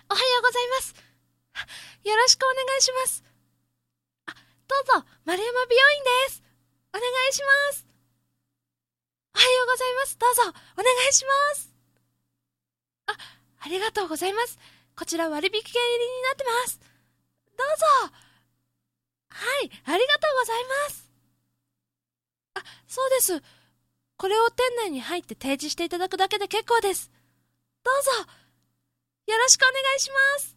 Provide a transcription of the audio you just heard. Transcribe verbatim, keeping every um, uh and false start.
おはようございます。よろしくお願いします。あ、どうぞ、丸山美容院です。お願いします。おはようございます。どうぞ、お願いします。あ、ありがとうございます。こちら割引券入りになってます。どうぞ。はい、ありがとうございます。あ、そうです。これを店内に入って提示していただくだけで結構です。どうぞ、よろしくお願いします。